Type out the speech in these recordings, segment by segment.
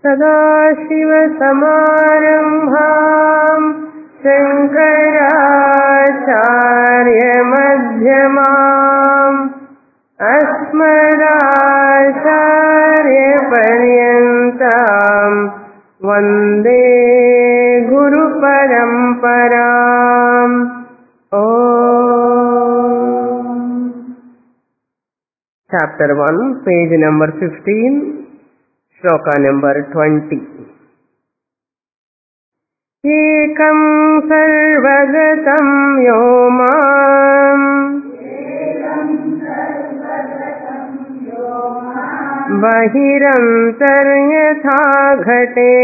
सदाशिवसमारम्भाम् शङ्कराचार्यमध्यमाम् अस्मदाचार्यपर्यन्ताम् वन्दे गुरुपरम्पराम्. Chapter 1, page number 15, shloka number 20. Ekam sarvagatam yo mam bahirantaryatha ghate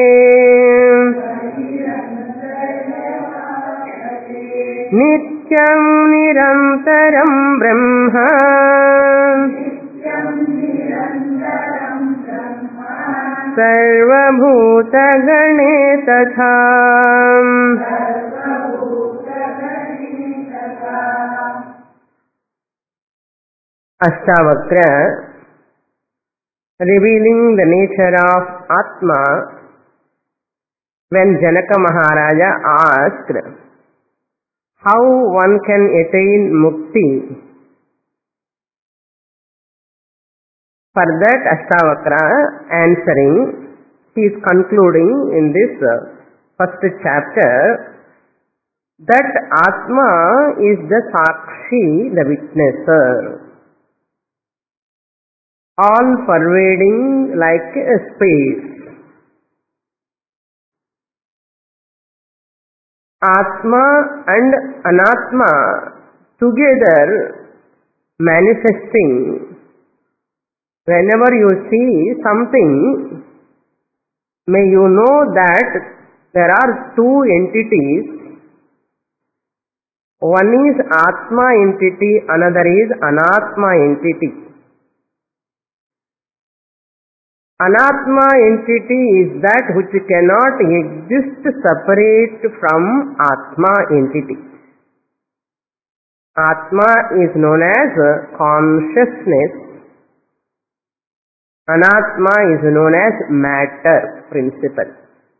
nityam nirantaram brahma सर्वभूतगणे तथा. Ashtavakra, revealing the nature of Atma, when Janaka Maharaja asked how one can attain mukti. For that, Ashtavakra answering, he is concluding in this first chapter that Atma is the Sakshi, the witnesser, all pervading like a space. Atma and Anatma together manifesting. Whenever you see something, may you know that there are two entities. One is Atma entity, another is Anatma entity. Anatma entity is that which cannot exist separate from Atma entity. Atma is known as consciousness. Anatma is known as matter, principle.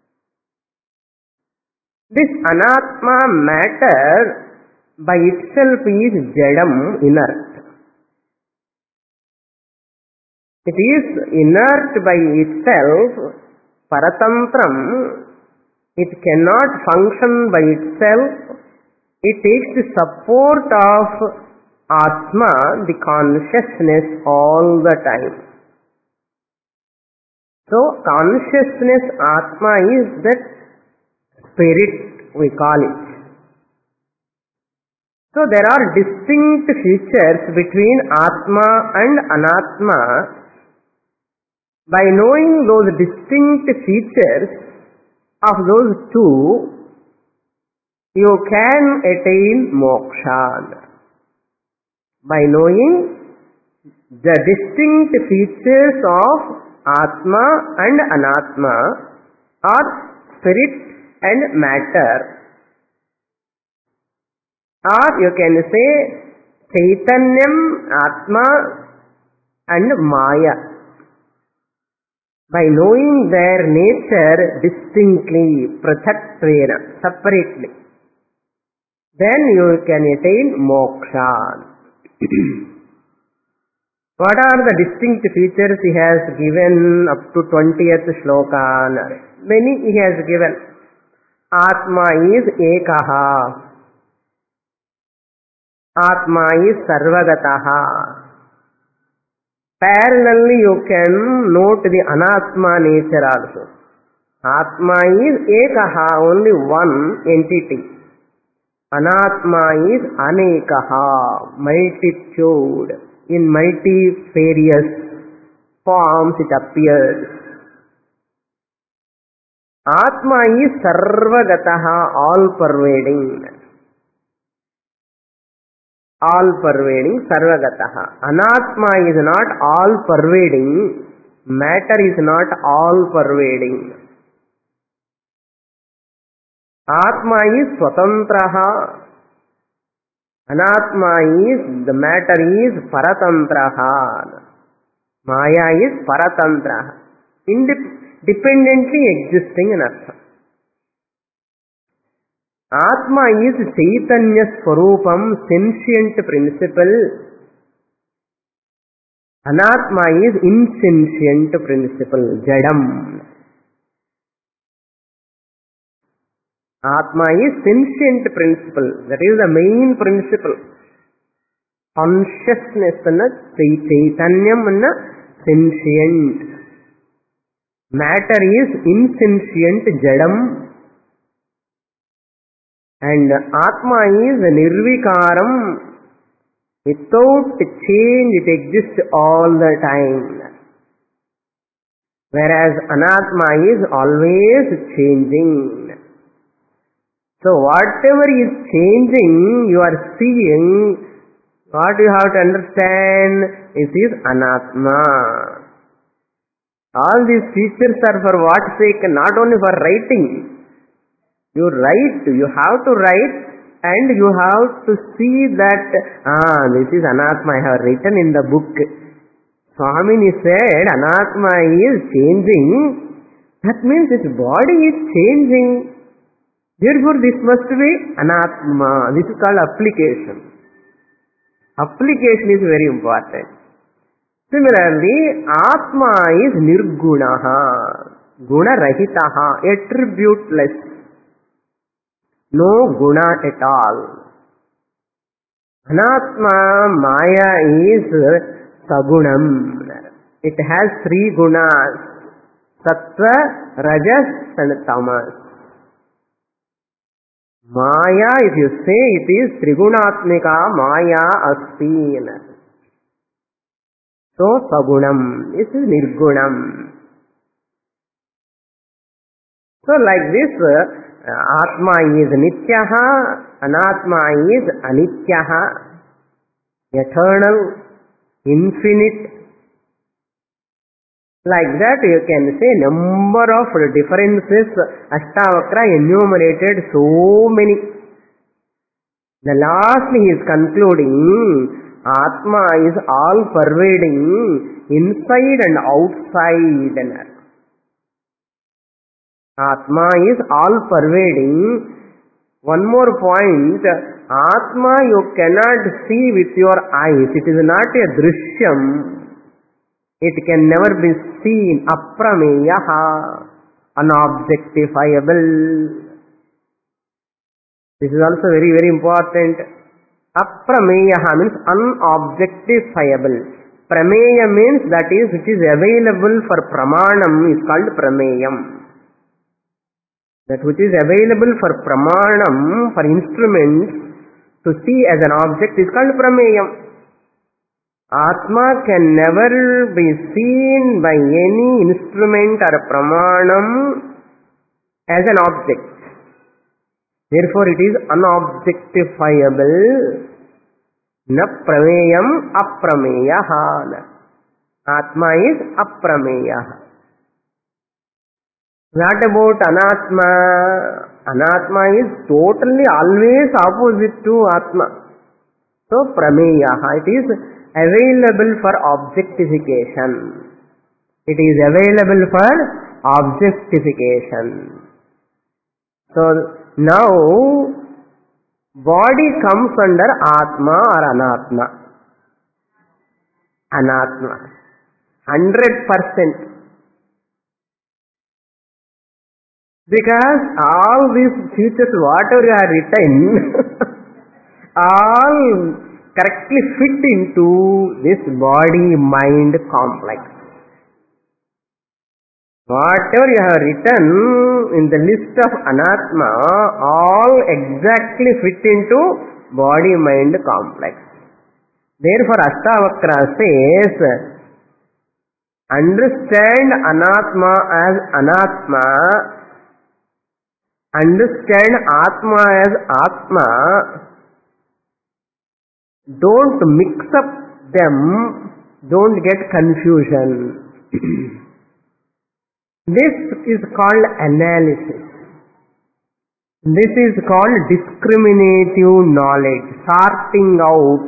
This Anatma matter by itself is Jadam, inert. It is inert by itself, Paratantram. It cannot function by itself. It takes the support of Atma, the consciousness, all the time. So, consciousness, Atma, is that spirit, we call it. So, there are distinct features between Atma and Anatma. By knowing those distinct features of those two, you can attain moksha. By knowing the distinct features of Atma and Anatma, or spirit and matter, or you can say Chaitanyam, Atma and Maya. By knowing their nature distinctly, prathaktvena, separately, then you can attain moksha. What are the distinct features he has given up to 20th shloka? Many he has given. Atma is ekaha. Atma is sarvagataha. Parallelly you can note the Anatma nature also. Atma is ekaha, only one entity. Anatma is anekaha, multitude. In multifarious forms it appears. Atma is sarvagataha, all pervading. All pervading, sarvagataha. Anatma is not all pervading. Matter is not all pervading. Atma is swatantraha. Anatma is, the matter is paratantraha. Maya is paratantraha. dependently existing in Artham. Atma is Chaitanya Swarupam, sentient principle. Anatma is insentient principle, Jadam. Atma is sentient principle. That is the main principle. Consciousness and Chaitanyam and sentient. Matter is insentient, Jadam. And Atma is Nirvikaram. Without change, it exists all the time. Whereas Anatma is always changing. So whatever is changing, you are seeing, what you have to understand, it is Anatma. All these features are for what sake? Not only for writing. You write, you have to write, and you have to see that, this is Anatma, I have written in the book. Swamini said, Anatma is changing. That means this body is changing. Therefore, this must be Anatma. This is called application. Application is very important. Similarly, Atma is Nirgunaha, Guna-rahitaha, attributeless. No guna at all. Anatma, Maya is Sagunam. It has 3 gunas, Sattva, Rajas and Tamas. Maya, if you say, it is Trigunatmika Maya Asti. So, Sagunam, this is Nirgunam. So, like this, Atma is Nityaha, Anatma is Anityaha, eternal, infinite. Like that you can say number of differences. Ashtavakra enumerated so many. The last he is concluding, Atma is all pervading, inside and outside. Atma is all pervading. One more point, Atma you cannot see with your eyes. It is not a drishyam. It can never be seen. Aprameyaha, unobjectifiable. This is also very, very important. Aprameyaha means unobjectifiable. Prameya means that is which is available for pramanam is called prameyam. That which is available for pramanam, for instruments to see as an object is called prameyam. Atma can never be seen by any instrument or pramanam as an object. Therefore it is unobjectifiable. Na prameyam aprameyaha. Atma is aprameyaha. What about Anatma? Anatma is totally always opposite to Atma. So, Prameyaha, it is available for objectification. It is available for objectification. So, now, body comes under Atma or Anatma. Anatma. 100%. Because all these features, whatever you have written, all correctly fit into this body-mind complex. Whatever you have written in the list of Anatma, all exactly fit into body-mind complex. Therefore, Ashtavakra says, understand Anatma as Anatma, understand Atma as Atma, don't mix up them, don't get confusion. This is called analysis. This is called discriminative knowledge, sorting out,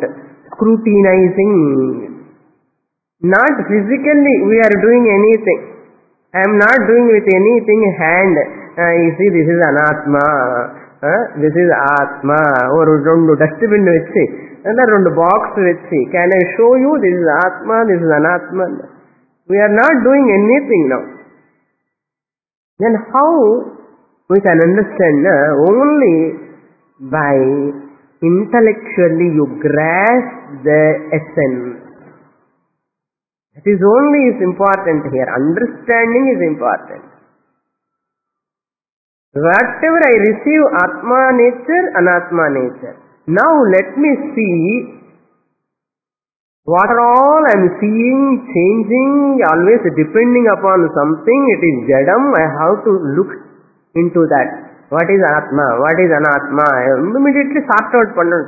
scrutinizing. Not physically we are doing anything. I am not doing with anything hand. You see, this is anatma. This is atma. Or rendu dustbin vechi, and rendu box vechi. Can I show you this is atma, this is anatma? We are not doing anything now. Then how we can understand? Only by intellectually you grasp the essence. That is only is important here. Understanding is important. Whatever I receive, Atma nature, Anatma nature. Now let me see what are all I am seeing, changing, always depending upon something. It is Jadam. I have to look into that. What is Atma? What is Anatma? I immediately sort out pannu.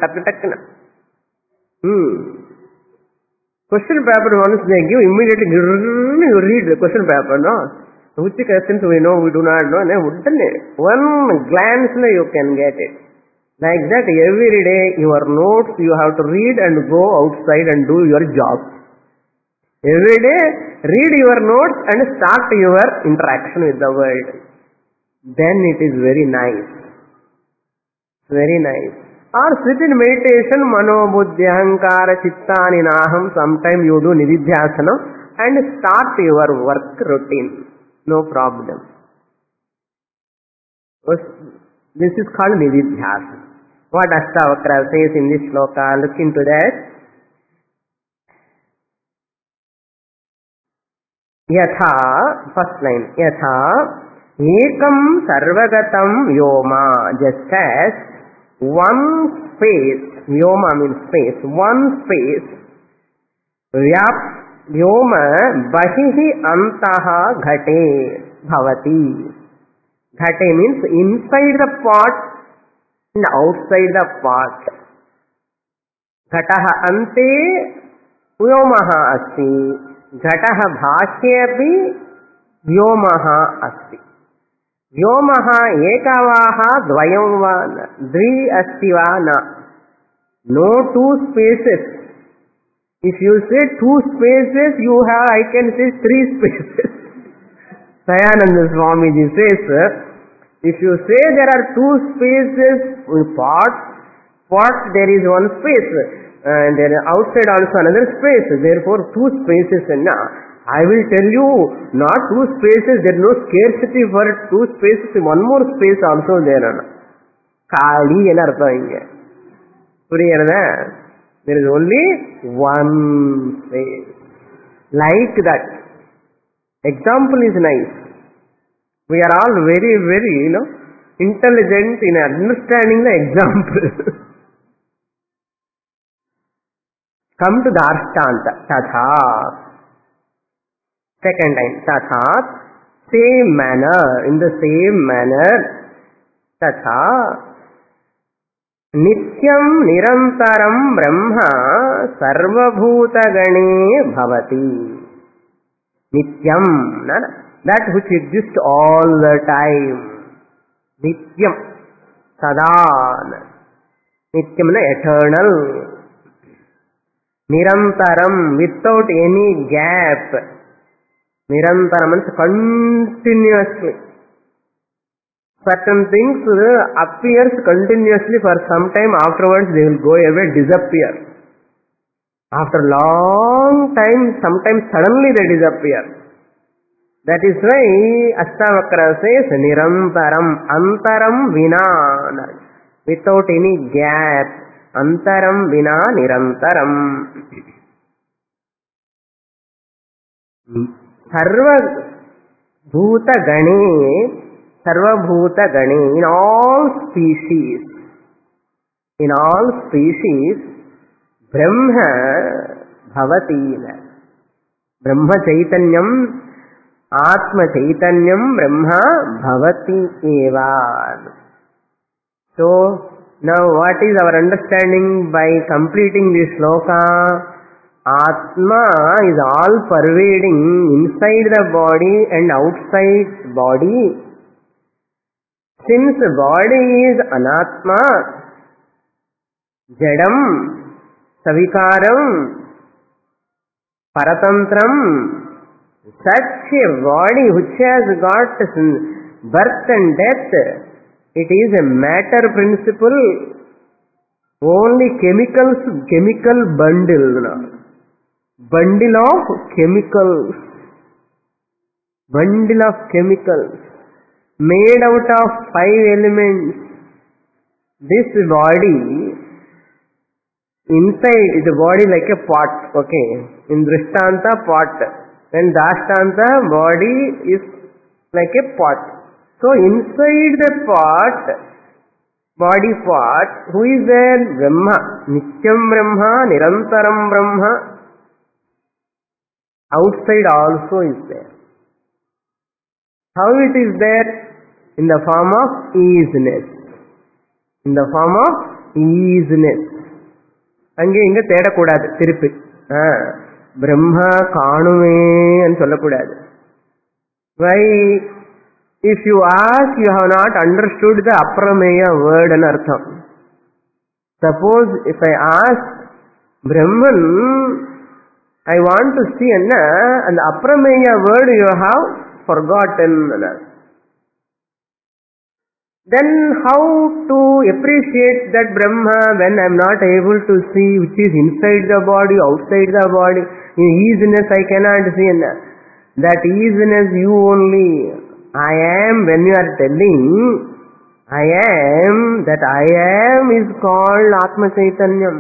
Question paper once they give, immediately you read the question paper, no? Which questions we know, we do not know. One glance you can get it. Like that, every day your notes you have to read and go outside and do your job. Every day, read your notes and start your interaction with the world. Then it is very nice. Very nice. Or sit in meditation, mano, buddhi, ahankara, chittani, naham. Sometime you do nididhyasana and start your work routine. No problem. This is called nididhyasana. What Ashtavakra says in this shloka, look into that. Yatha, first line, Yatha, ekam sarvagatam yoma, just as one space, yoma means space, one space, yoma bahihi antaha ghate bhavati. Ghate means inside the pot and outside the pot. Ghataha ante vyomaha asti. Ghataha bhashye api vyomaha asti. Vyomaha ekavaha dvayam va dvi asti va na. No two spaces. If you say two spaces, you have, I can say three spaces. Sayananda Swamiji says, if you say there are two spaces in pot there is one space, and there is outside also another space, therefore two spaces. I will tell you, not two spaces, there is no scarcity for two spaces, one more space also there. Kali enartha inge. There is only one space. Like that. Example is nice. We are all very, very, intelligent in understanding the example. Come to the Ashtanta. Tatha. Second line. Tatha. Same manner. In the same manner. Tatha. Nityam nirantaram brahma sarvabhutagane bhavati. Nityam. That which exists all the time. Nityam. Sadan. Nityam na eternal. Nirantaram, without any gap. Nirantaram means continuously. Certain things appears continuously for some time, afterwards they will go away, disappear. After long time, sometimes suddenly they disappear. That is why Ashtavakra says Nirantaram, Antaram Vina, without any gap. Antaram Vina Nirantaram. Sarva Bhuta Gane, Sarva Bhuta Gane, in all species, Brahma Bhavati. Brahma Chaitanyam, Atma Chaitanyam Brahma Bhavati Eva. So, now what is our understanding by completing this shloka? Atma is all pervading inside the body and outside body. Since the body is anatma, jadam, savikaram, paratantram, Such a body which has got birth and death, it is a matter principle, only chemical bundle. Bundle of chemicals made out of 5 elements. This body, inside the body like a pot, okay? In Drishtanta, pot. And Dashtanta, body is like a pot. So inside the pot, body pot, who is there? Brahma. Nityam Brahma, Nirantaram Brahma. Outside also is there. How it is there? In the form of easiness. In the form of easiness. அங்கே இங்க தேடக்கூடாது திருப்பி. பிரம்மா காணுமே என்று சொல்லக்கூடாது. Why? If you ask, you have not understood the aprameya word and artham. Suppose if I ask Brahman, I want to see and the aprameya word you have forgotten. Then how to appreciate that Brahma when I am not able to see which is inside the body, outside the body? In easiness I cannot see. That easiness you only. I am, when you are telling I am, that I am is called Atma Chaitanyam.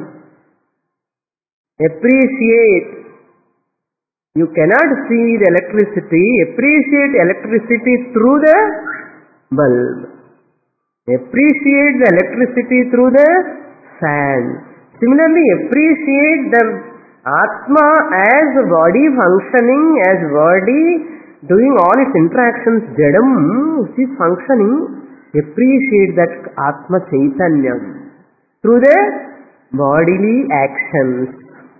Appreciate. You cannot see the electricity. Appreciate electricity through the bulb. Appreciate the electricity through the fan. Similarly, appreciate the Atma as a body functioning, as body doing all its interactions, Jadam, which is functioning. Appreciate that Atma Chaitanyam through the bodily actions.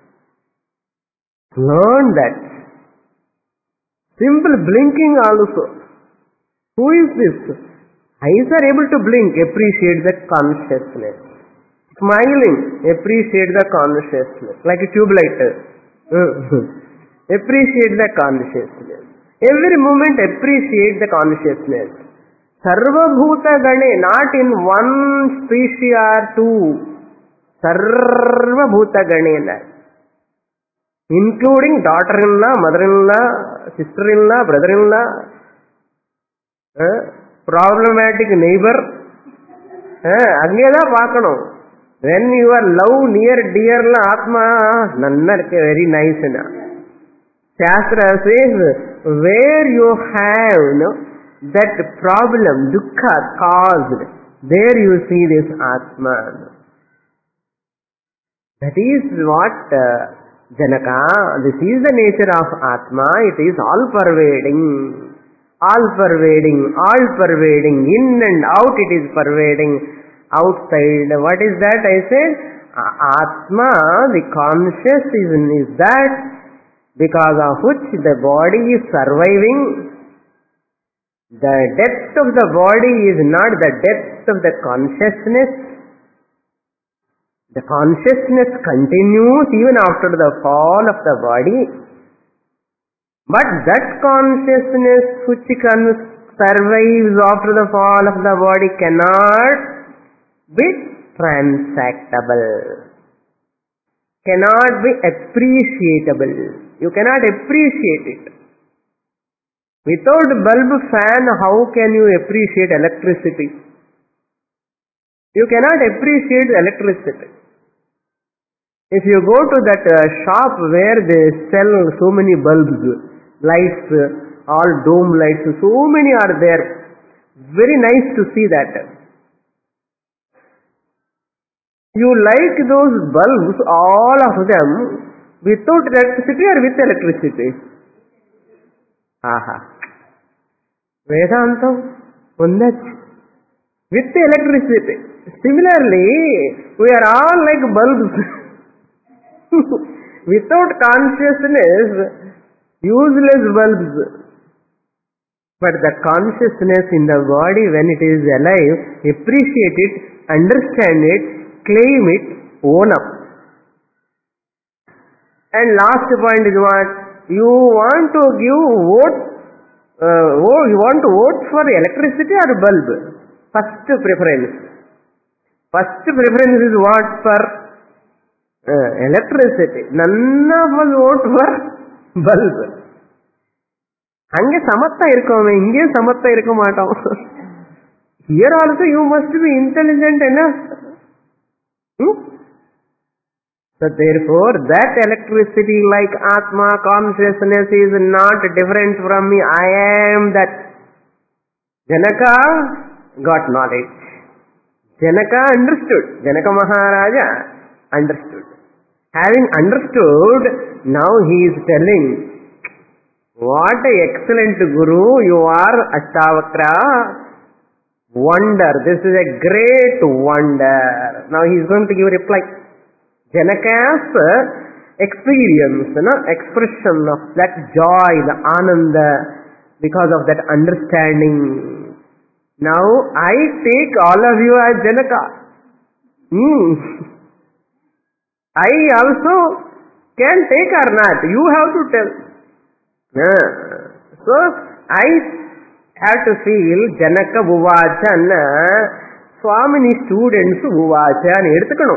Learn that. Simple blinking also. Who is this? Eyes are able to blink. Appreciate the consciousness. Smiling. Appreciate the consciousness. Like a tube light. Appreciate the consciousness. Every moment appreciate the consciousness. Sarva bhuta gane, not in one species or two. Sarva bhuta gane. Including daughter-in-law, mother-in-law, sister-in-law, brother-in-law, problematic neighbor. Ageda paakano. When you are love near dear la Atma, nanna very nice na. Shastra says, where you have that problem, dukkha caused, there you see this Atma. That is what Janaka, this is the nature of Atma. It is all-pervading. All-pervading, all-pervading. In and out it is pervading. Outside. What is that? I said, Atma, the conscious is that because of which the body is surviving. The depth of the body is not the depth of the consciousness. The consciousness continues even after the fall of the body. But that consciousness which survives after the fall of the body cannot be transactable. Cannot be appreciable. You cannot appreciate it. Without bulb fan, how can you appreciate electricity? You cannot appreciate electricity. If you go to that shop where they sell so many bulbs, lights, all dome lights, so many are there. Very nice to see that. You like those bulbs, all of them, without electricity or with electricity? Aha. Vedantam, with electricity. Similarly, we are all like bulbs. Without consciousness, useless bulbs. But the consciousness in the body, when it is alive, appreciate it, understand it, claim it, own up. And last point is what? you want to give vote, you want to vote for electricity or bulb? First preference. First preference is what? For electricity. None of us vote for bulb. Hange samatta irukome, inge samatta irukumatam. Here also you must be intelligent enough. So therefore, that electricity like Atma consciousness is not different from me. I am that. Janaka got knowledge. Janaka understood. Janaka Maharaja understood. Having understood, now he is telling, what an excellent Guru you are, Ashtavakra. Wonder. This is a great wonder. Now he is going to give a reply. Janaka's experience, expression of that joy, the ananda, because of that understanding. Now I take all of you as Janaka. I also can take or not. You have to tell. So I have to feel Janaka Uvacha and Swamini students Uvacha and Edukano.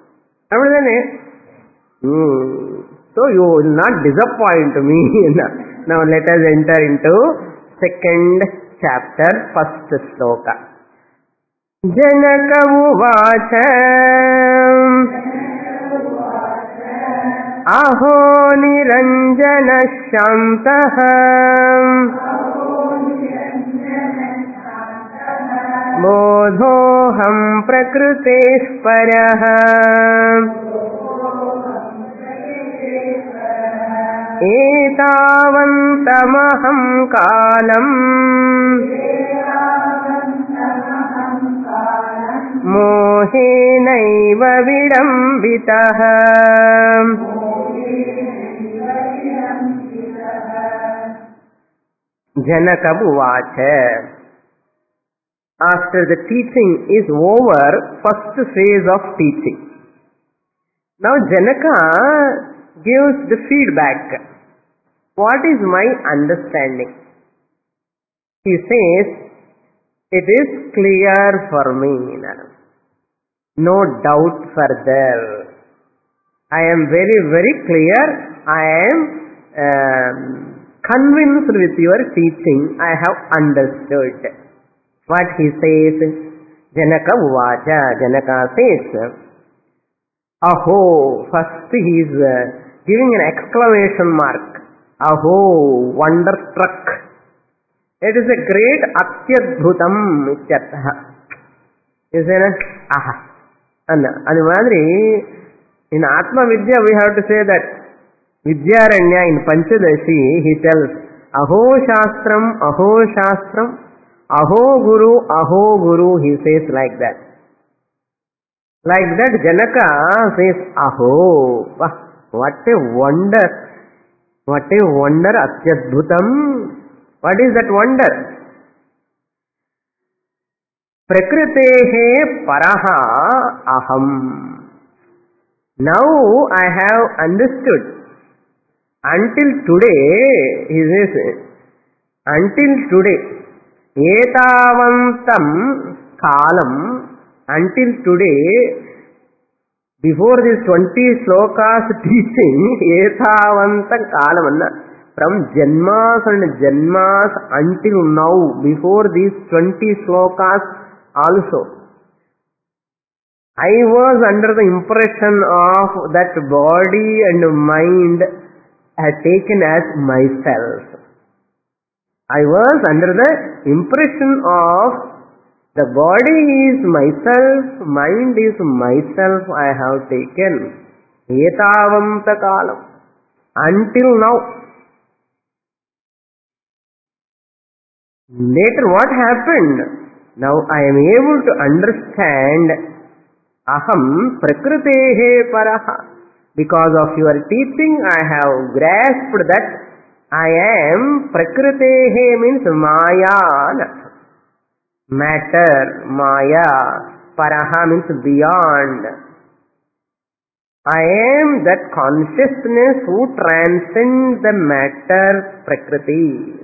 So you will not disappoint me. Now let us enter into second chapter, first sloka. Janaka Uvacha Aho Niranjana Shantaha Bodhoham Prakritesh Paraha Etavantamaham Kalam Mohenaiva Vidambitaha. Janaka Uvacha. After the teaching is over, first phase of teaching. Now Janaka gives the feedback. What is my understanding? He says, it is clear for me. No doubt further. I am very, very clear. I am convinced with your teaching. I have understood. What he says? Janaka Uvacha. Janaka says, Aho. First he is giving an exclamation mark. Aho, wonderstruck. It is a great Atyadbhutam ityartha. Is it? Aha. Adi madri, in Atma Vidya we have to say that Vidyaranya in Panchadashi he tells, Aho Shastram, Aho Guru, he says like that. Like that Janaka says, Aho, what a wonder, Atyadbhutam. What is that wonder? Prakritehe paraha aham. Now I have understood. Until today, he says, until today, etavantam kalam, until today, before this 20 slokas teaching, etavanta kalam, from Janmas and Janmas until now, before these 20 slokas also, I was under the impression of that body and mind had taken as myself. I was under the impression of the body is myself, mind is myself, I have taken. Etavanta kalam. Until now. Later what happened? Now I am able to understand aham prakritehe paraha. Because of your teaching I have grasped that I am prakritehe means maya, matter, maya, paraha means beyond. I am that consciousness who transcends the matter Prakriti.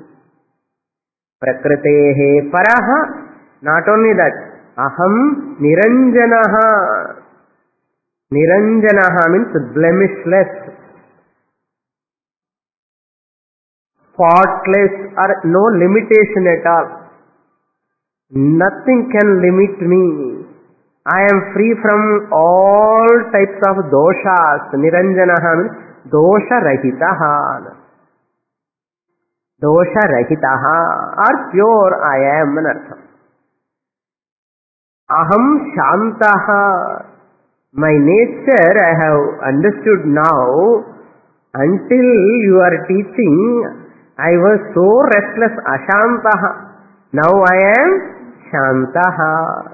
Prakritehe paraha. Not only that, aham niranjanaha. Niranjanaha means blemishless, spotless, or no limitation at all. Nothing can limit me. I am free from all types of doshas. Niranjanaha means dosha rahitaha. Dosha rahitaha or pure I am. Aham shantaha. My nature I have understood now. Until you are teaching, I was so restless, ashantaha. Now I am shantaha.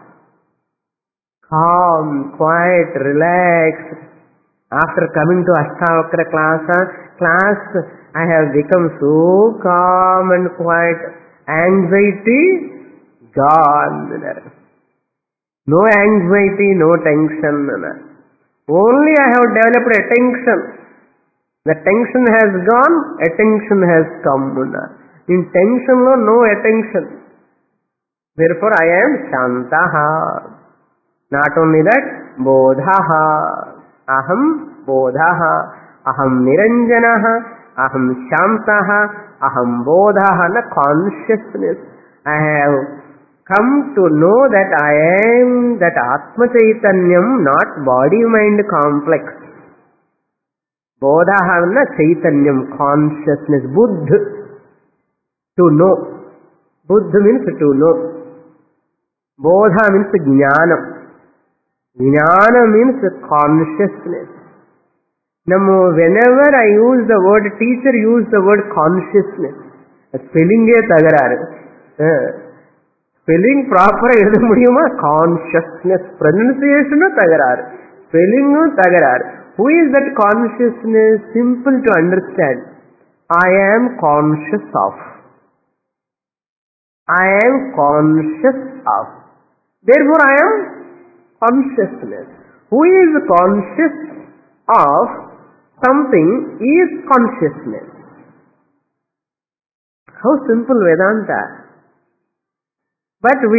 Calm, quiet, relaxed. After coming to Ashtavakra class, I have become so calm and quiet. Anxiety gone. No anxiety, no tension. Only I have developed attention. The tension has gone, attention has come. In tension, no attention. Therefore, I am shantaha. Not only that, bodhaha. Aham bodhaha. Aham niranjanaha. Aham shantaha. Aham bodhaha. Na consciousness. I have come to know that I am that Atma Chaitanyam, not body-mind complex. Bodhaha na Chaitanyam, consciousness, Buddha, to know. Buddha means to know. Bodha means jnana. Jnana means consciousness. Now, whenever I use the word, teacher use the word consciousness. Spelling is tagararu. Spelling proper எழுத முடியுமா? Consciousness. Pronunciation tagararu. Spelling tagararu. Who is that consciousness? Simple to understand. I am conscious of. I am conscious of. Therefore I am consciousness. Who is conscious of something is consciousness. How simple Vedanta. But we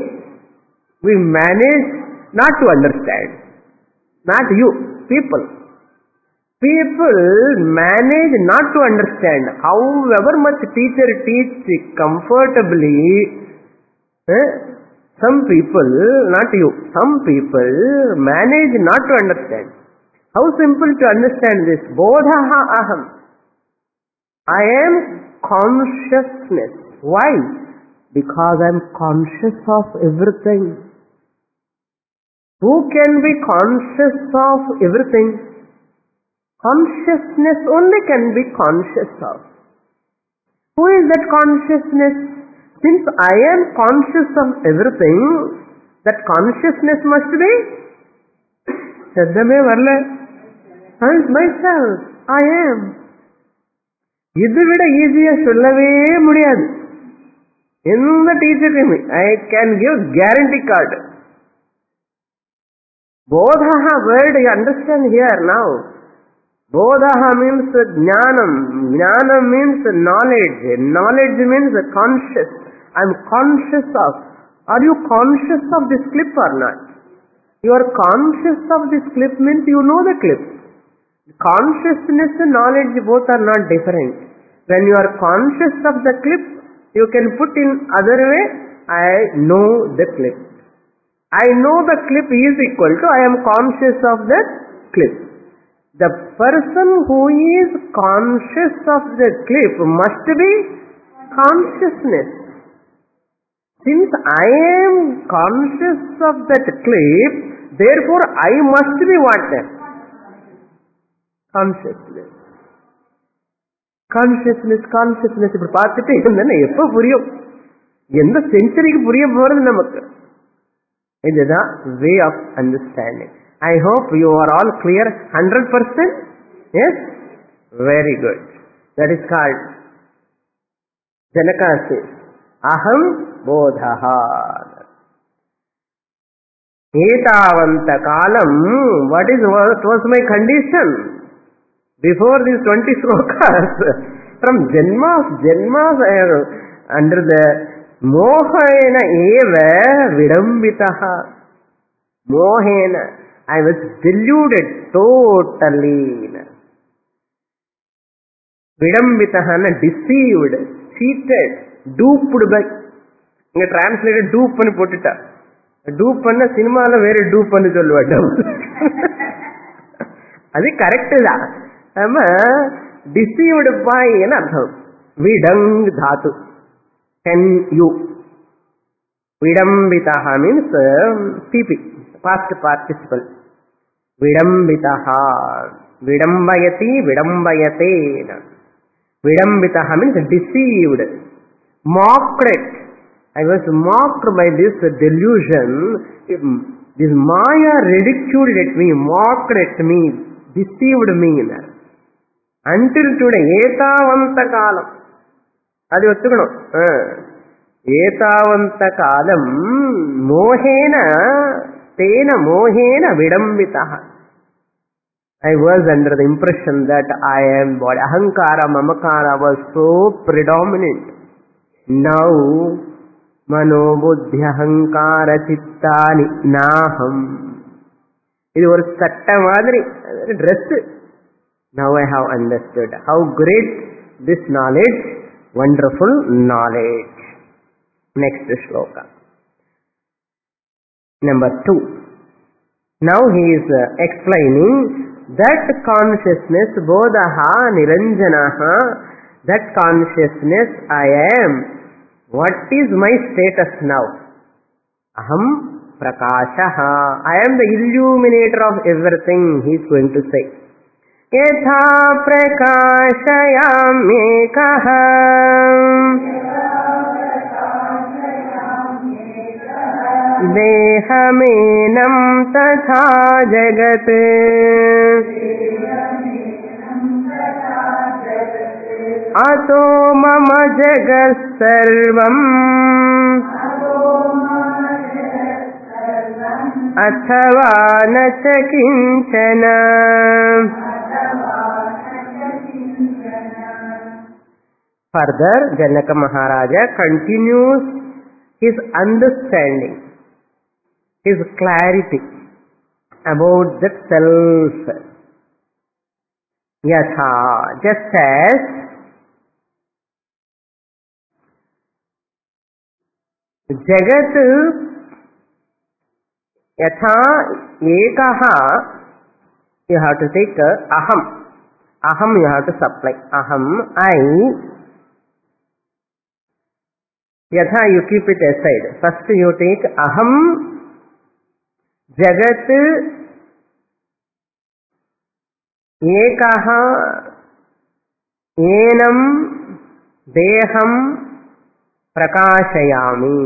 manage not to understand. Not you, people. People manage not to understand. However much teacher teach comfortably, some people, not you, some people manage not to understand. How simple to understand this? Bodhaha aham. I am consciousness. Why? Because I am conscious of everything. Who can be conscious of everything? Consciousness only can be conscious of. Who is that consciousness? Since I am conscious of everything, that consciousness must be Saddame Varla. I am myself. I am. இது விட ஈஸியா சொல்லவே முடியாது. எந்த டீச்சருமே I can give guarantee card. Bodhaha word you understand here now. Bodhaha means jnanam. Jnanam means knowledge. Knowledge means conscious. I am conscious of. Are you conscious of this clip or not? You are conscious of this clip means you know the clip. Consciousness and knowledge both are not different. When you are conscious of the clip, you can put in other way, I know the clip. I know the clip is equal to I am conscious of the clip. The person who is conscious of the clip must be consciousness. Since I am conscious of that clip, therefore I must be what then? Consciousness. Consciousness இப்படி பார்த்துட்டு இருந்தேன்னா எப்ப புரியும்? எந்த செஞ்சுரிக்கு புரிய போறது நமக்கு? இதுதான் way of understanding. I hope you are all clear 100%. Yes? Very good. That is called Janaka says, Aham Bodhaha. etavanta kalam, what was my condition before these 20 slokas? From Janmas I am under the mohena eva vidambitaha. Mohena, I was deluded totally. Vidambitaha, deceived, cheated, duped by. Inga translated dupe ani pottita. Dupe anna cinema la vere dupe ani solluvadda. Adi correct da. Amma deceived by en artham. Vidang dhatu. Ten-u. Vidambitaha means PP, past participle. Vidambitaha. Vidambayati, vidambayate. Vidambitaha means deceived, mocked at. I was mocked by this delusion. This Maya ridiculed at me, mocked at me, deceived me. Until today, etavanta kalam. Adi ottukano. Etavanta kalam mohena, tena mohena vidambitaha. I was under the impression that I am body. Ahankara, mamakara was so predominant. Now, mano buddhi ahankara chittani naham. It was satta madri, dress. Now I have understood how great this knowledge, wonderful knowledge. Next shloka. Number 2. Now he is explaining that consciousness, bodhaha, niranjanaha, that consciousness I am. What is my status now? Aham prakashaha. I am the illuminator of everything, he is going to say. Yatha prakashayamekaha देहमेनं तथा जगत् अतो मम जगत् सर्वम् अथवा न च किञ्चन. Further, Janaka Maharaja continues his understanding, his clarity about the self. Yatha, just as Jagat Yatha Ekaha, you have to take Aham. Aham you have to supply. Aham, I. Yatha you keep it aside. First you take Aham Jagat Ekaha Enam Deham Prakashayami.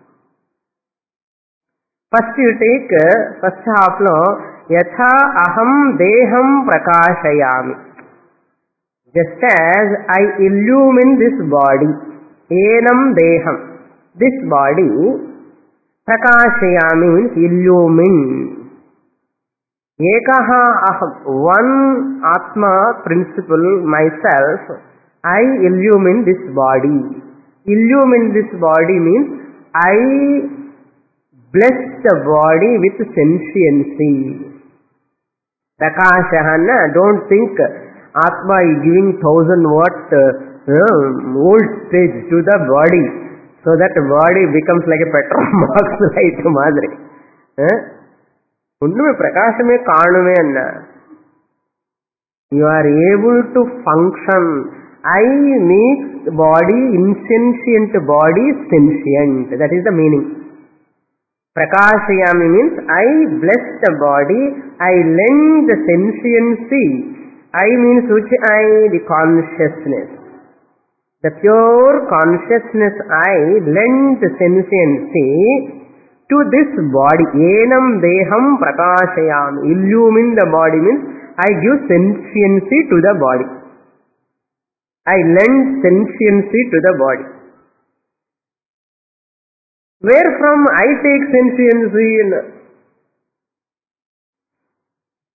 First you take first half lo Yatha Aham Deham Prakashayami. Just as I illumine this body, Enam Deham, this body, Prakashayami means illumine. Ekaha aham, one Atma principle, myself, I illumine this body. Illumine this body means I bless the body with sentiency. Prakashahana, don't think Atma is giving 1000 watt voltage to the body, so that the body becomes like a petrol box light madri. Undume prakashame kaanume anna. You are able to function. I make the body, insentient body, sentient. That is the meaning. Prakashayami means I bless the body, I lend the sentiency. I means which I, the consciousness. The pure consciousness I lend the sentiency to this body. Enam deham prakashayami. Illumine the body means I give sentiency to the body. I lend sentiency to the body. Where from I take sentiency?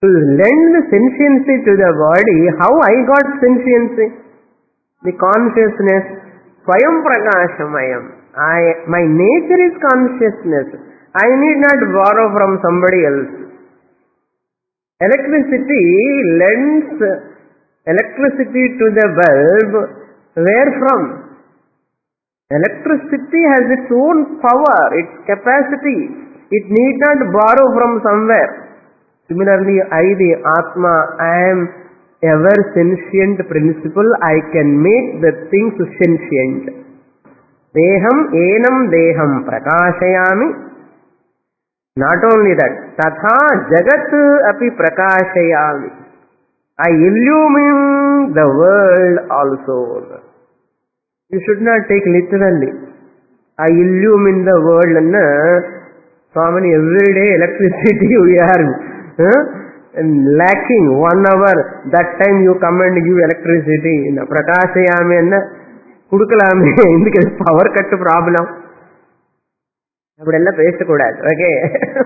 To lend sentiency to the body, how I got sentiency? The consciousness, Swayam Prakashamayam. My nature is consciousness. I need not borrow from somebody else. Electricity lends electricity to the bulb. Where from? Electricity has its own power, its capacity. It need not borrow from somewhere. Similarly, I, the Atma, I am ever sentient principle. I can make the things sentient. Deham enam deham prakashayami. Not only that, tatha jagat api prakashayami. I illumine the world also. You should not take literally. I illumine the world. Swami, every day electricity we are lacking 1 hour. That time you come and give electricity. Prakashayami enna kudukalame. Indukku power cut problem. Appadella pesakudadu. Okay.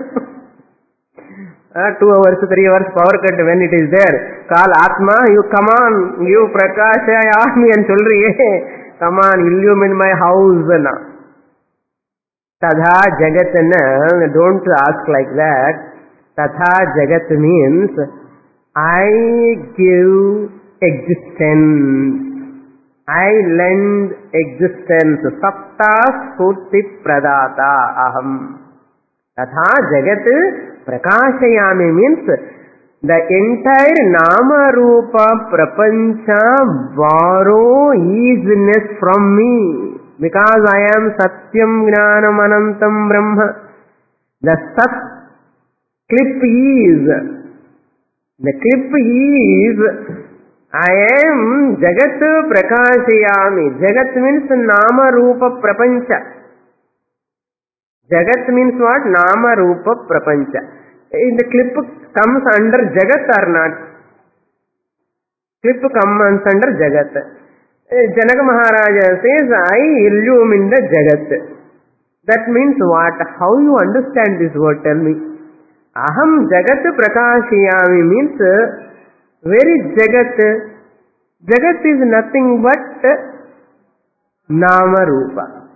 2 hours, 3 hours power cut when it is there. Call Atma, you come on, give Prakashayami and solriye. Come on, illumine my house. Tadha jagat, don't ask like that. Tadha jagat means I give existence. I lend existence. Sapta spurti pradata aham. Tadha jagat prakashayami means the entire nama rupa prapancha borrow easiness from me. Because I am Satyam Jnanam Anantam Brahma. The Sat clip is, I am Jagat Prakashayami. Jagat means Nama Rupa Prapancha. Jagat means what? Nama Rupa Prapancha. The clip comes under Jagat or not? Clip comes under Jagat. Janaka Maharaja says, I illumine the Jagat. That means what? How you understand this word? Tell me. Aham Jagat Prakashayami means, where is Jagat? Jagat is nothing but Nama Rupa.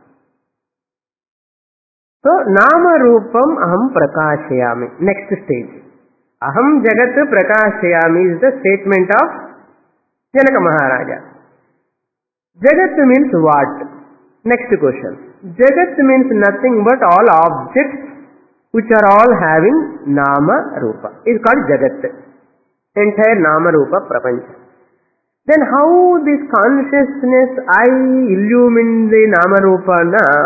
So, Nama Rupam Aham Prakashayami. Next stage. Aham Jagat Prakashayami is the statement of Janaka Maharaja. Jagat means what? Next question. Jagat means nothing but all objects which are all having Nama Rupa. It's called Jagat. Entire Nama Rupa Prapancha. Then how this consciousness I illumine the Nama Rupa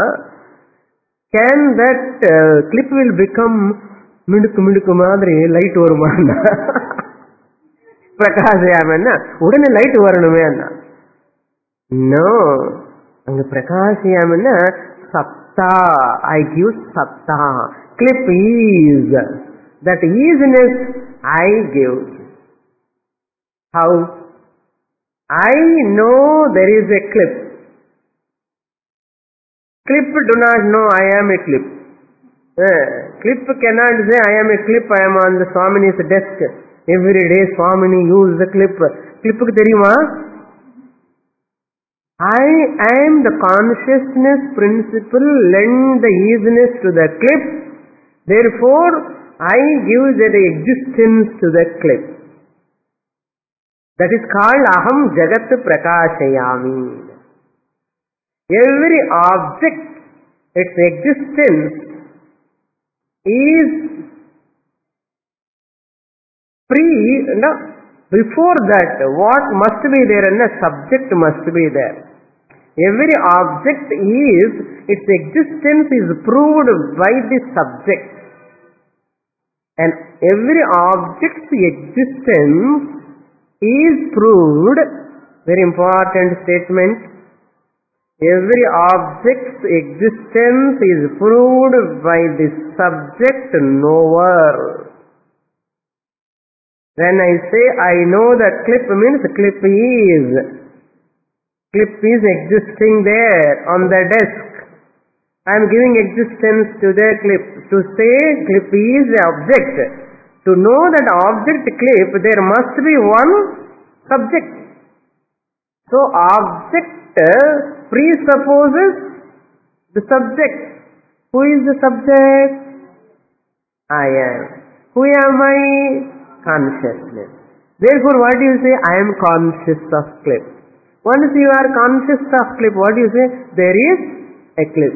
can that clip will become midukku madri light varuma Prakashayami udane light varaname anna. No. And Prakashayami Satta. I give Satta. Clip is. That easiness I give. How? I know there is a clip. Clip do not know I am a clip. Clip cannot say I am a clip, I am on the Swamini's desk. Every day Swamini use the clip. Clip ku theriyuma? I am the consciousness principle, lend the easiness to the clip. Therefore, I give the existence to the clip. That is called Aham Jagat Prakashayami. Every object, its existence is free. Before that, what must be there? And a subject must be there. Every object is, its existence is proved by the subject. And every object's existence is proved, very important statement, every object's existence is proved by the subject knower. When I say I know that clip means clip is. Clip is existing there on the desk. I am giving existence to the clip. To say clip is the object. To know that object clip, there must be one subject. So object presupposes the subject. Who is the subject? I am. Who am I? Consciousness. Therefore, what do you say? I am conscious of clip. Once you are conscious of clip, what do you say? There is a clip.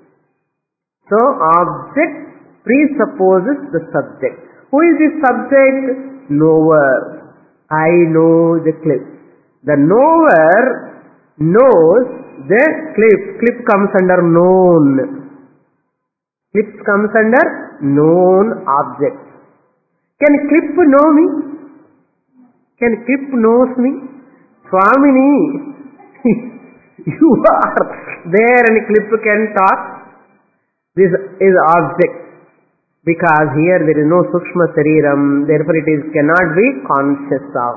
So, object presupposes the subject. Who is the subject? Knower. I know the clip. The knower knows the clip. Clip comes under known. Clip comes under known object. Can clip know me? Can clip knows me? Swamini, you are there and clip can talk. This is object. Because here there is no sukshma sariram, therefore it cannot be conscious of.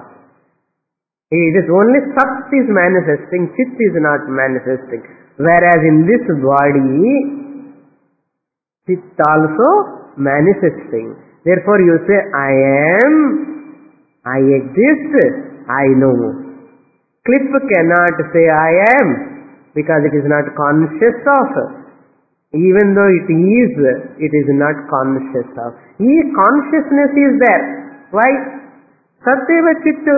It is only sat is manifesting, chit is not manifesting. Whereas in this body, chit also manifesting. Therefore you say, I am, I exist, I know. Clip cannot say I am, because it is not conscious of. Even though it is not conscious of. Consciousness is there. Why? Satyeva chit.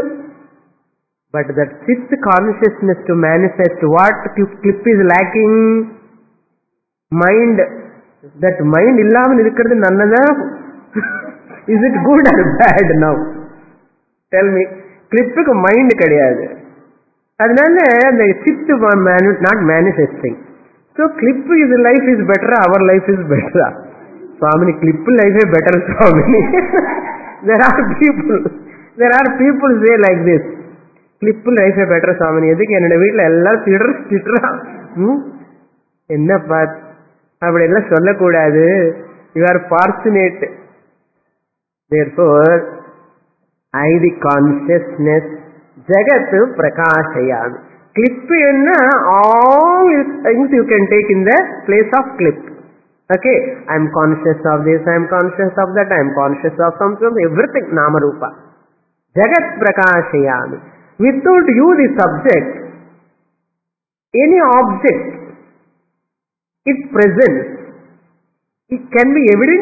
But that chit consciousness to manifest, what clip is lacking? Mind. That mind illamal irukkiradhu nannada. Is it good or bad now? Tell me. Clip ku mind kadiyadu. Adnala the chit not manifesting. So clip is life is better, our life is better. Swamini, clip life is better, Swamini. There are people say like this. Clip life is better, Swamini. Edhukku enna veetla ellarum titra. Enna path apdi ella solla koodadhu. You are fortunate. Therefore, I the consciousness jagat prakashayami. Clip all things you can take in the place of clip. Okay, I am conscious of this, I am conscious of that, I am conscious of something, everything, nama rupa. Jagat prakashayami. Without you, the subject, any object, its presence, it can be evident?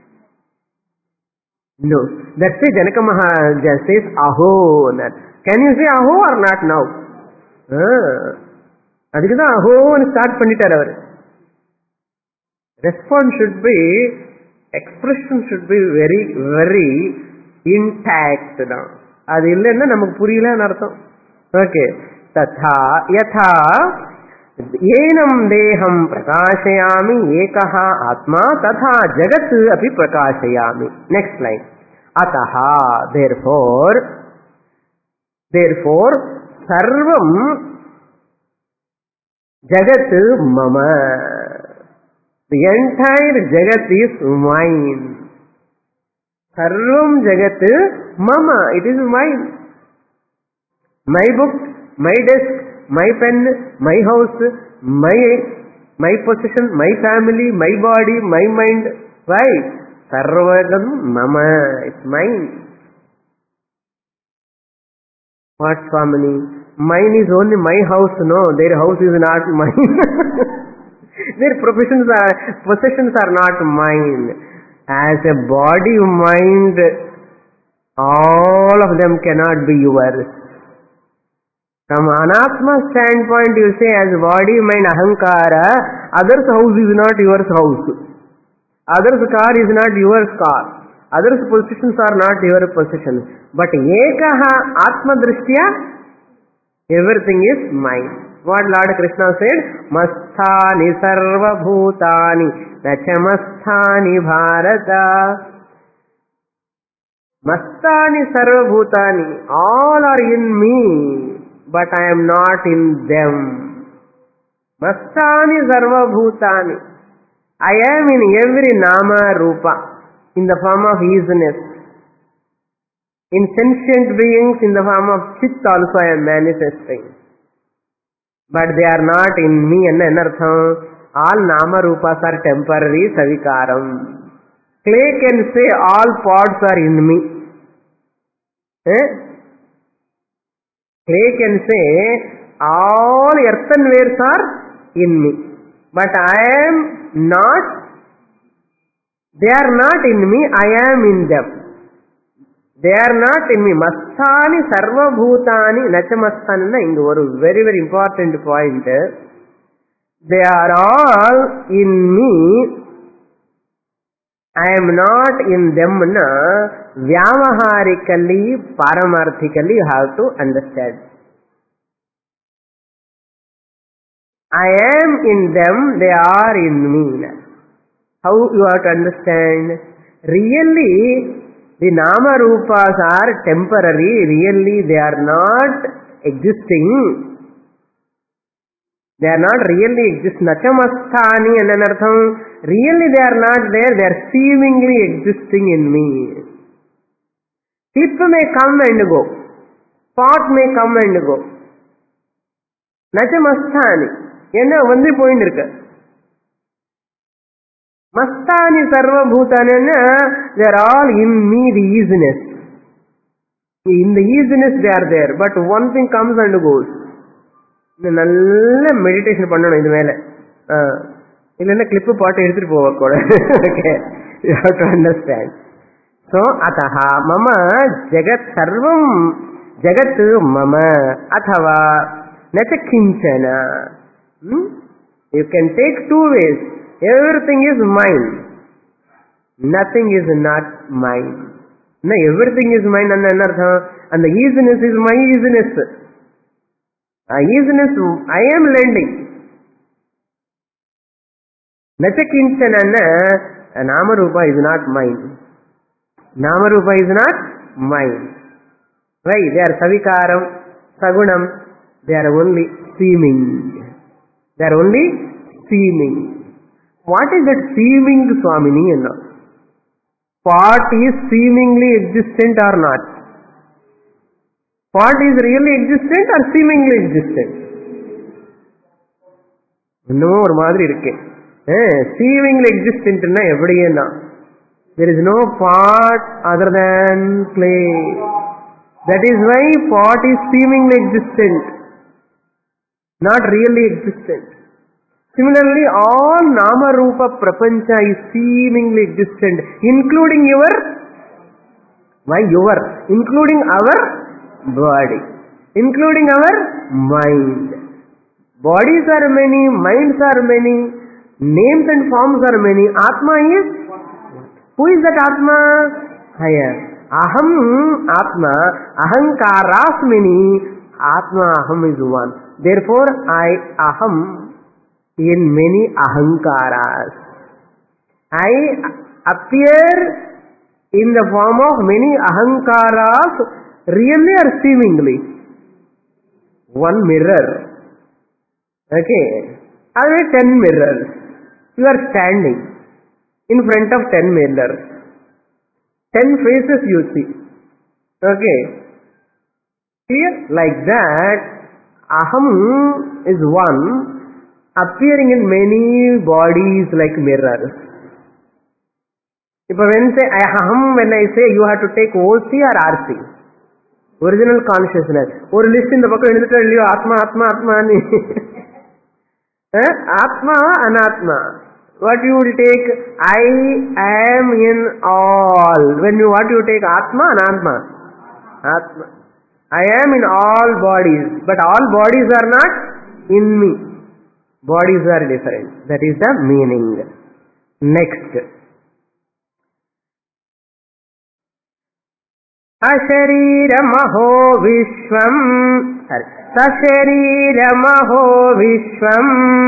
No. That's why Janaka Maharaj says, Aho. Can you say Aho or not now? அதுக்குதான் அஹோன்னு start பண்ணிட்டார் அவர். Response should be, expression should be very very intact தான். அது இல்லைன்னா நமக்கு புரியலன்னு அர்த்தம். ஓகே. ததா யதா ஏனம் தேகம் பிரகாசயாமி ஏகஹ ஆத்மா ததா ஜகத் அபி பிரகாசயாமி. Next line. அத்தஹ therefore sarvam jagat mama. The entire jagat is mine. Sarvam jagat mama. It is mine. My book, my desk, my pen, my house, my possession, my family, my body, my mind. Why? Sarvagam mama. It's mine. What, Swamini? Mine is only my house. No, their house is not mine. Their possessions are not mine. As a body, mind, all of them cannot be yours. From Anatma standpoint, you say as body, mind, ahankara, others' house is not yours house. Others' car is not yours car. Others' possessions are not your possessions. But ekaha atma drishtya, everything is mine. What Lord Krishna said? Masthani sarva bhutani nachamasthani bharata. Masthani sarva bhutani, all are in me, but I am not in them. Masthani sarva bhutani, I am in every nama rupa, in the form of isness. In sentient beings, in the form of chit also I am manifesting. But they are not in me. All nama rupas are temporary savikaram. Clay can say all parts are in me. Clay can say all earthenwares are in me. But I am not, they are not in me, I am in them. They are not in me. Masthani sarva bhutani nachamasthanna. Inga oru very very important point. They are all in me. I am not in them. Na vyavaharically, paramarthically you have to understand. I am in them, they are in me. How you have to understand? Really, the nama rupas are temporary. Really, they are not existing. They are not really exist. Nachamasthani and anartham. Really, they are not there. They are seemingly existing in me. Clip may come and go. Pot may come and go. Nachamasthani. என்ன வந்து போயின்னு இருக்கு. Mastani sarva bhutanana, they are all in me, the easiness. In the easiness they are there, but one thing comes and goes. நல்ல meditation பண்ணணும் இது மேல. இல்லைன்னா clip பாட்டு எடுத்துட்டு போக கூட. Okay, you have to understand. So ataha mama jagat sarvam jagat mama athava nacha kinchana. You can take two ways. Everything is mine. Nothing is not mine. No, everything is mine. And the easiness is my easiness. Easiness I am lending. Nachakinchana Namarupa is not mine. Namarupa is not mine. Right? They are Savikaram, Sagunam. They are only seeming. They are only seeming. What is that seeming, Swamini? Pot is seemingly existent or not? Pot is really existent or seemingly existent? No, ஒரு மாதிரி இருக்கு. Seemingly existent na everyena. There is no pot other than clay. That is why pot is seemingly existent, not really existent. Similarly, all nama rupa prapancha is seemingly existent, including your, why your? Including our body, including our mind. Bodies are many, minds are many, names and forms are many. Atma is, who is that Atma? Higher. Aham Atma, ahankaras many, Atma aham is one. Therefore, I aham in many ahankaras. I appear in the form of many ahankaras, really or seemingly. One mirror. Okay. I have 10 mirrors. You are standing in front of 10 mirrors. 10 faces you see. Okay. Here, like that, aham is one, appearing in many bodies like mirrors. If when I say, you have to take OC or RC, original consciousness. Or list in the book, you Atma, Atma, Atma. Atma, Anatma. What you will take? I am in all. What you take? Atma, Anatma. Atma. I am in all bodies, but all bodies are not in me. Bodies are different. That is the meaning. Next. Ashariramaho vishvam. Sashariramaho vishvam.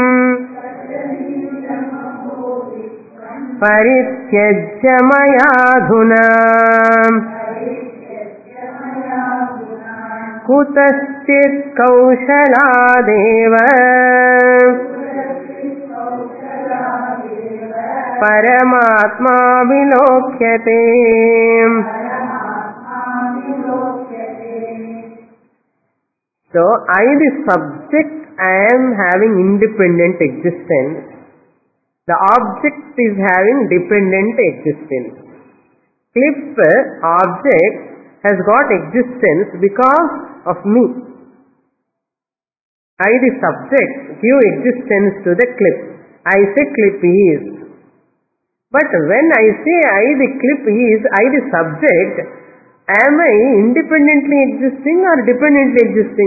Parityajya mayadhuna. Kutaschit kaushaladeva. Paramatma vilokhyate. So, I, the subject, I am having independent existence. The object is having dependent existence. Clip object has got existence because of me. I, the subject, give existence to the clip. I say clip is. But when I say I, the clip is, I, the subject, am I independently existing or dependently existing?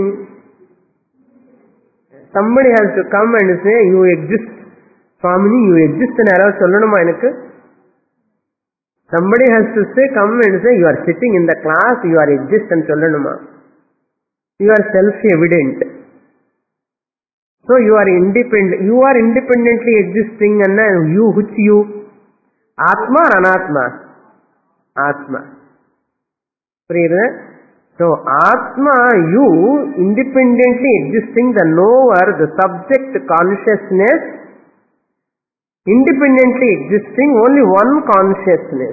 Somebody has to come and say, you exist. Swamini, you exist in arrow sollanuma enakku. Somebody has to say, come and say, you are sitting in the class, you are exist and sollanuma. You are self-evident. So you are independent. You are independently existing and you, which you? Atma or Anatma? Atma. So Atma, you, independently existing, the knower, the subject consciousness, independently existing, only one consciousness.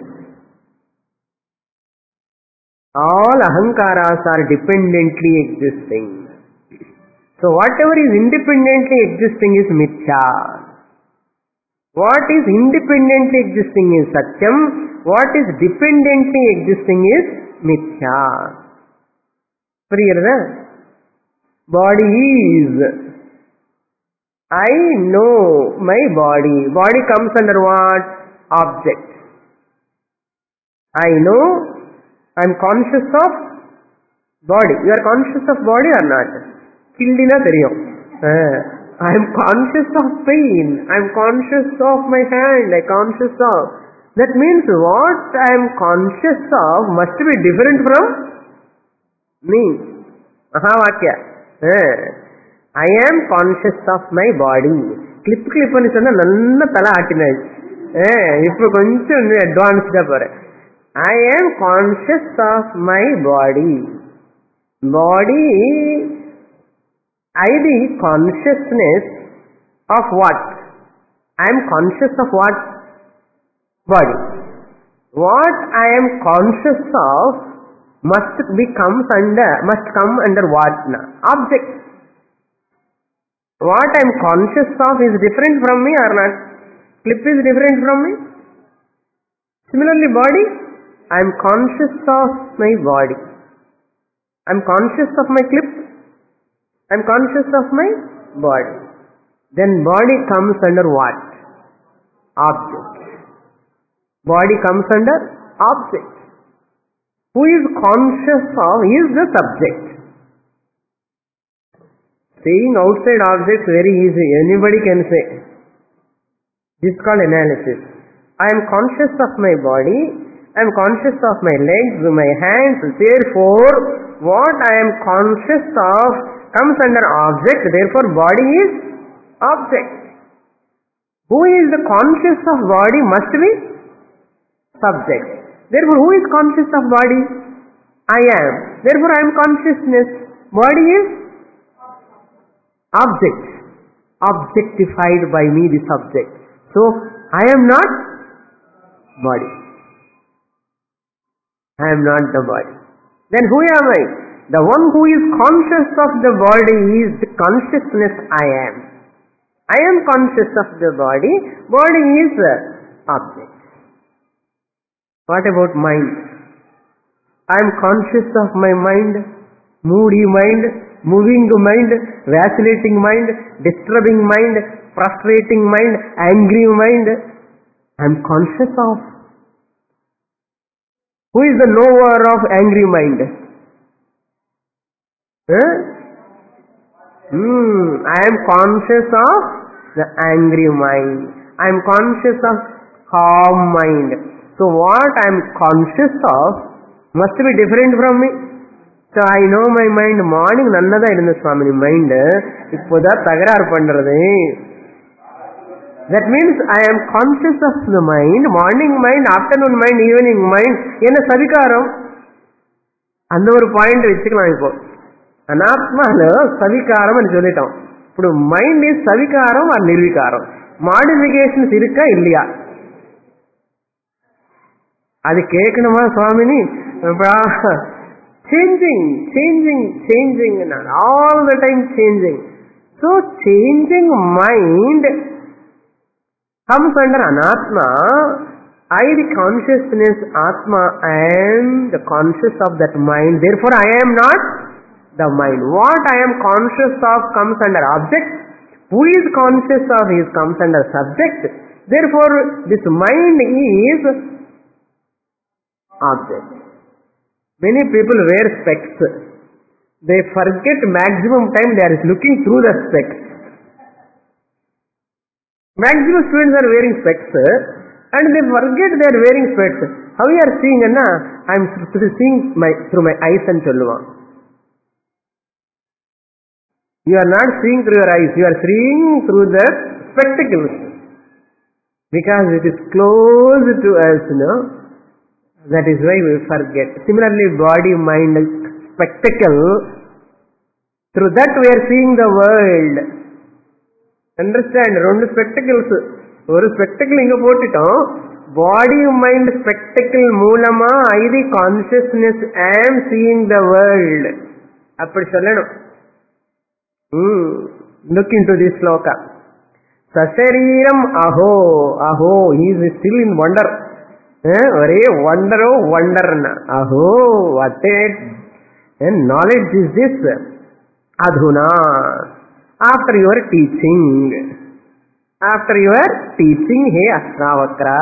All ahankaras are dependently existing. So whatever is independently existing is mithya. What is independently existing is satyam. What is dependently existing is mithya. Clear? Body is. I know my body. Body comes under what? Object. I know, I am conscious of body. You are conscious of body or not? Kildina theriyum. I am conscious of pain. I am conscious of my hand. I am conscious of. That means what I am conscious of must be different from me. Mahavakya. I am conscious of my body. Clip ani sonna nanna tala aatinai. Ippu koncham advanced ga pore. I am conscious of my body. Body, I, the consciousness of what? I am conscious of what? Body. What I am conscious of must come under what? Object. What I am conscious of is different from me or not? Clip is different from me. Similarly, body, I am conscious of my body. I am conscious of my clip. I am conscious of my body. Then body comes under what? Object. Body comes under object. Who is conscious of is the subject. Saying outside objects very easy. Anybody can say. This is called analysis. I am conscious of my body. I am conscious of my legs, my hands. Therefore, what I am conscious of comes under object. Therefore, body is object. Who is the conscious of body must be subject. Therefore, who is conscious of body? I am. Therefore, I am consciousness. Body is object. Objectified by me, the subject. So, I am not body. I am not the body. Then who am I? The one who is conscious of the body is the consciousness I am. I am conscious of the body. Body is object. What about mind? I am conscious of my mind, moody mind, moving mind, vacillating mind, disturbing mind, frustrating mind, angry mind. I am conscious of. Who is the knower of angry mind? I am conscious of the angry mind. I am conscious of calm mind. So what I am conscious of must be different from me. So I know my mind. Morning nannada irundha Swamini mind. Ippoda tagarar pandrathu. That means I am conscious of the mind. Morning mind, afternoon mind, evening mind. Enna savikaram. And ஒரு point வச்சுக்கலாம். இப்போ அனாத்மால சவிகாரம் అని சொல்லிட்டோம். ఇప్పుడు mind is சவிகாரம் or நிர்விகாரம். மாடிஃபிகேஷன்ஸ் இருக்கா இல்லையா? அது கேட்கணுமா Swamini? Changing all the time changing. So changing mind comes under anatma. I, the consciousness, atma, am the conscious of that mind. Therefore, I am not the mind. What I am conscious of comes under object. Who is conscious of is comes under subject. Therefore, this mind is object. Many people wear specs. They forget maximum time they are looking through the specs. Maximum students are wearing specs and they forget they are wearing specs. How you are seeing? I am seeing through my eyes and cholluva. You are not seeing through your eyes. You are seeing through the spectacles. Because it is close to us, That is why we forget. Similarly, body, mind, spectacle. Through that we are seeing the world. Understand? Two spectacles. One spectacle inga potittom. Body, mind, spectacle moolama I, the consciousness, am seeing the world. Appadi sollanum. Look into this sloka. Sashariram aho. He is still in wonder. Wonder. Aho, what knowledge is this? Adhuna. After your teaching. Hey Astravakra.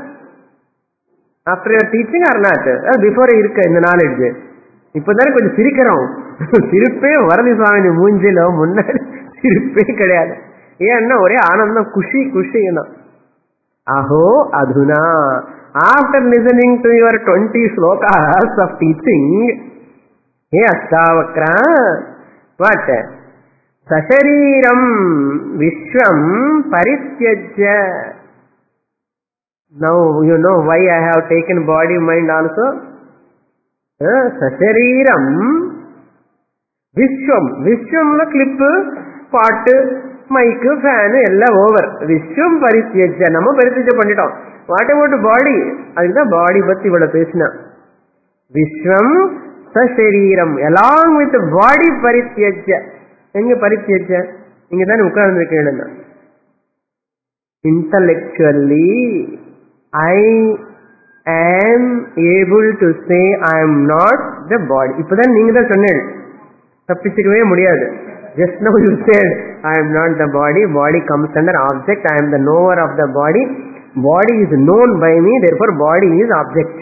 After your teaching or not? Before irukka in the knowledge. இப்போதானே கொஞ்சம் சிரிக்கிறோம். சிரிப்பே வரதி சுவாமி மூஞ்சில முன்னாடி சிரிப்பே கிடையாது. ஏன்னா ஒரே ஆனந்தம், குஷி. அஹோ அதுனா. After listening to your 20 slokas of teaching, hey Astravakra, what? Sashariram Vishwam Parityajya. Now you know why I have taken body, mind also. Sashariram Vishwam la clip, pot, mic, fan, ella over. Vishwam Parityajya. Nama Parityajya pannitom. What about body? Adha body பத்தி இவ்வளவு பேசினா. Vishwam Sashariram. Along with the body Parityajya. எங்க Parityajya? இங்க தானே உட்கார்ந்து இருக்கேன். Intellectually, I am able to say I am not the body. இப்பதான் நீங்க தான் சொன்னீங்க. தப்பிச்சுக்கவே முடியாது. Just now you said I am not the body. Body comes under object. I am the knower of the body. Body is known by me. Therefore, body is object.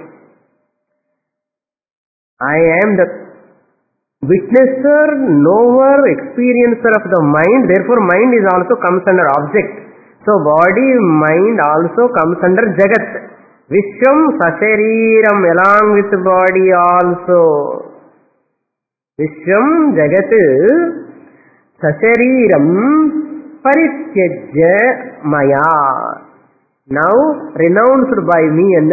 I am the witnesser, knower, experiencer of the mind. Therefore, mind is also comes under object. So, body, mind also comes under Jagat. Vishwam Sashariram, along with body also. Vishwam Jagat Sashariram Parityajya Maya. Now renounced by me, and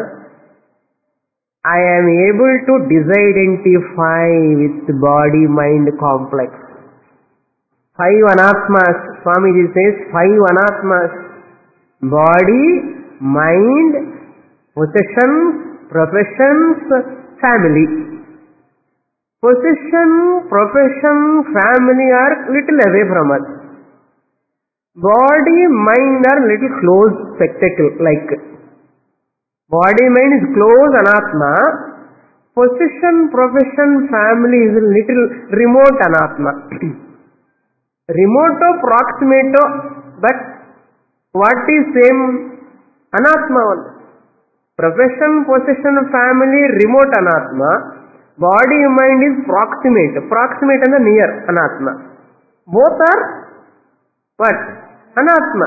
I am able to disidentify with body mind complex. 5 anatmas. Swamiji says 5 anatmas: body, mind, possessions, professions, family. Possession, profession, family are little away from us. Body, mind are little close spectacle, like body, mind is close anatma. Possession, profession, family is a little remote anatma. Remoto, proximato, but what is same? Anatma only. Profession, possession, family, remote anatma. Body, mind is proximate. Proximate and the near anatma. Both are what? Anatma.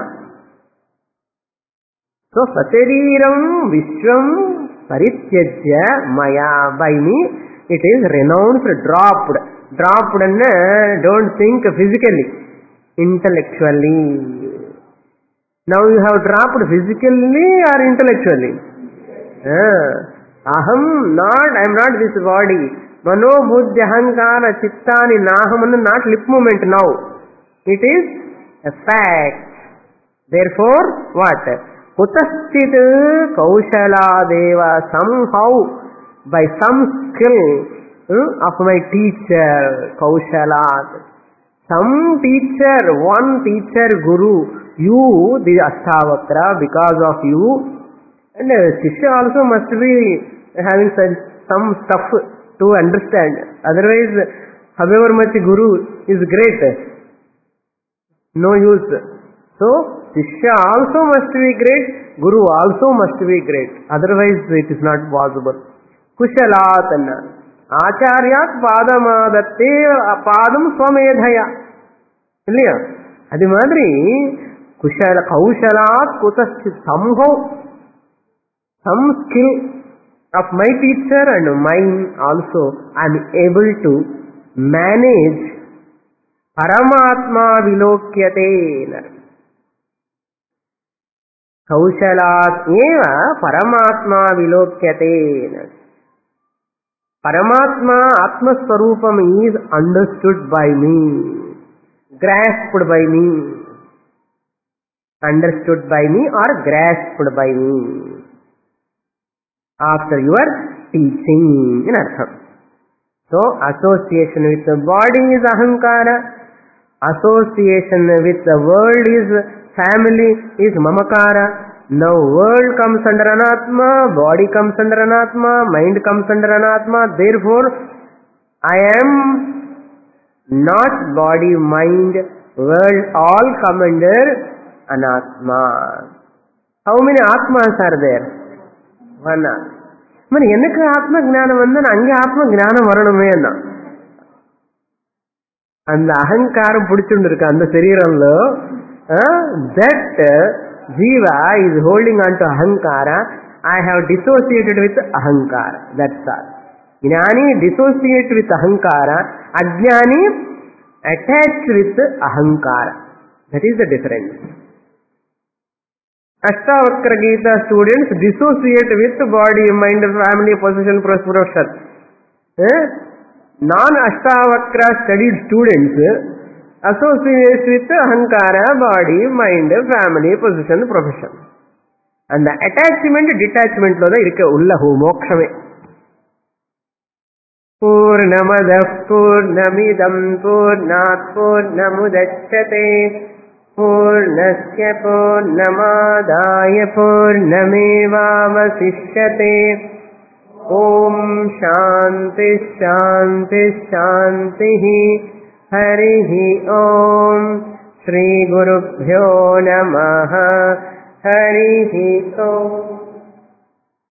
So, Sashariram Vishwam Parityajya Maya. By me, it is renounced, dropped. Dropped and don't think physically, intellectually. Now you have dropped physically or intellectually? I am not this body. Mano buddhi ahankara chittani naham, not lip movement now. It is a fact. Therefore, what? Kutaschit kaushala deva, somehow, by some skill of my teacher, Kaushala. Some teacher, one teacher, Guru, you, the Ashtavakra, because of you. And Shishya also must be having some stuff to understand. Otherwise, however much Guru is great, no use. So, Shishya also must be great, Guru also must be great. Otherwise, it is not possible. Kushalat anna. Acharyat padamadatte padam swamedhaya. இல்லையா? அது மாதிரி கௌஷலாத் குதஸ்தி somehow some skill of my teacher and mine also I am able to manage Paramatma vilokyate. Kaushalat eva Paramatma vilokyate. Paramatma Atma Swarupam is understood by me, grasped by me, understood by me or grasped by me after your teaching in artham. So association with the body is ahankara, association with the world is family, is mamakara. Now world comes under anatma, body comes under anatma, mind comes under anatma. Therefore I am not body, mind, world, all come under anatma. How many atmas are there? One. మరి ఎందుకు ఆత్మ జ్ఞానం ఉందని అంగే ఆత్మ జ్ఞానం వరణమే అన్నా. அந்த அகங்காரம் பிடிச்சுருக்கு அந்த శరీరంలో. దట్ జీవ ఈజ్ హోల్డింగ్ ఆన్ టు అహంకార. ఐ హ్యావ్ డిసోసియేటెడ్ విత్ అహంకార. That's all. జ్ఞాని డిసోసియేట్ విత్ అహంకార, అజ్ఞాని అటాచ్డ్ విత్ అహంకార. That is the difference. Ashtavakra Gita students dissociate with body, mind, family, possession, profession. Non-Ashtavakra studied students associate with ahankara, body, mind, family, possession, profession. And the attachment, detachment lo da irke ullahu mokshame. Purnamadah purnamidam purnat purnamudachyate पूर्णस्य पूर्णमादाय पूर्णमेवावशिष्यते. ॐ शान्ति शान्ति शान्तिः. हरिः ॐ. श्रीगुरुभ्यो नमः. हरिः ॐ.